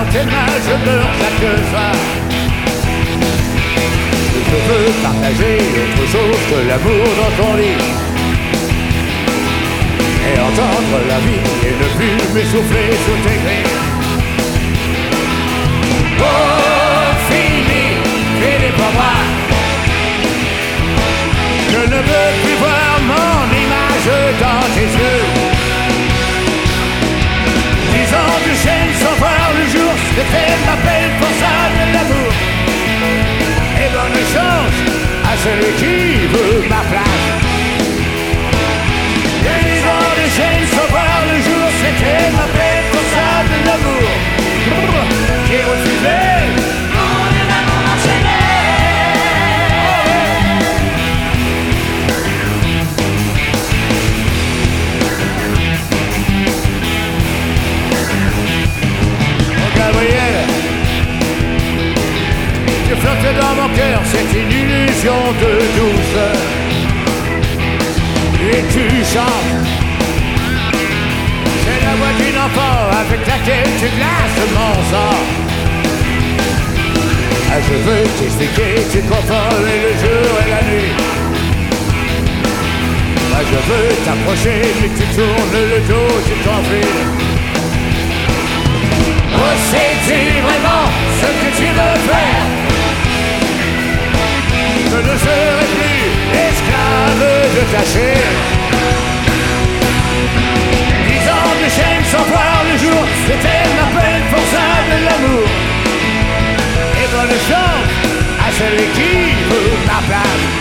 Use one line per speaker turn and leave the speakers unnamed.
tes mains, je meurs chaque soir. Je veux partager autre chose que l'amour dans ton lit, et entendre la vie et ne plus m'essouffler sous tes grilles. Oh, fini pour moi. Je ne veux plus voir mon image dans tes yeux. 10 ans de chaîne sans voir le jour, c'était ma peine pour ça de l'amour. Et bonne chance à celui qui veut ma place. 10 ans de chaîne sans voir le jour, c'était ma peine pour ça de l'amour. J'ai refusé mon amour enchaîné. Gabriel, tu flottes dans mon cœur, c'est une illusion de douceur. Et tu chantes, c'est la voix d'une enfant avec laquelle tu glaces mon sang. Ah, je veux t'expliquer, tu contrôles le jour et la nuit. Moi je veux t'approcher, mais tu tournes le dos, tu t'enfuis. Oh, sais-tu vraiment ce que tu veux faire? Je ne serai plus esclave de ta chair. 10 ans de chaîne sans voir le jour, c'était ma peine pour ça de l'amour. Et bonne chance à celui qui veut ma place.